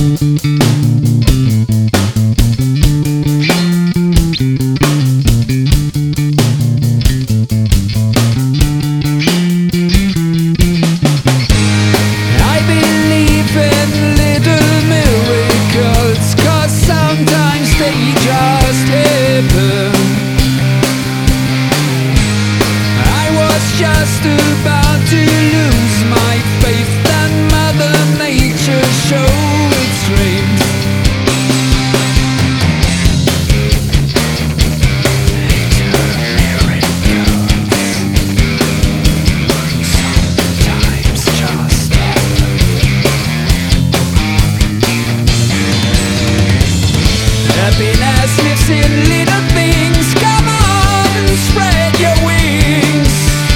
Just about to lose my faith, then Mother Nature showed its strength. Here it goes. Sometimes just happiness lives in little things. Come on, spread your wings.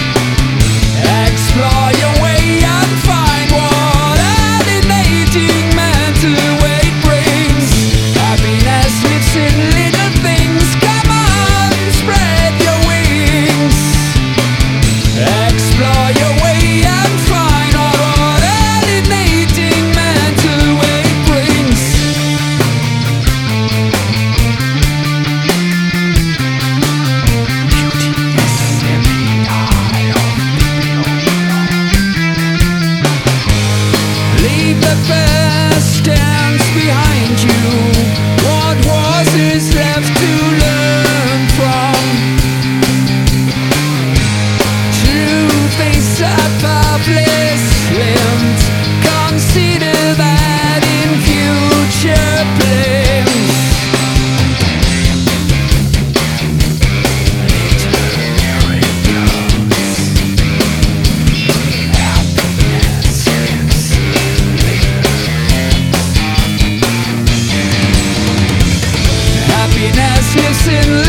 Explore your way and find what alienating mental weight brings. Happiness lives in little things. Come on, spread your wings. Explore your way and find what alienating mental weight brings. Beauty is in the eye of leave the past dance behind you. What was is left to learn from? Truth is a public limbs. Consider that in future plans. Here it goes. Happiness lives. Happiness lives in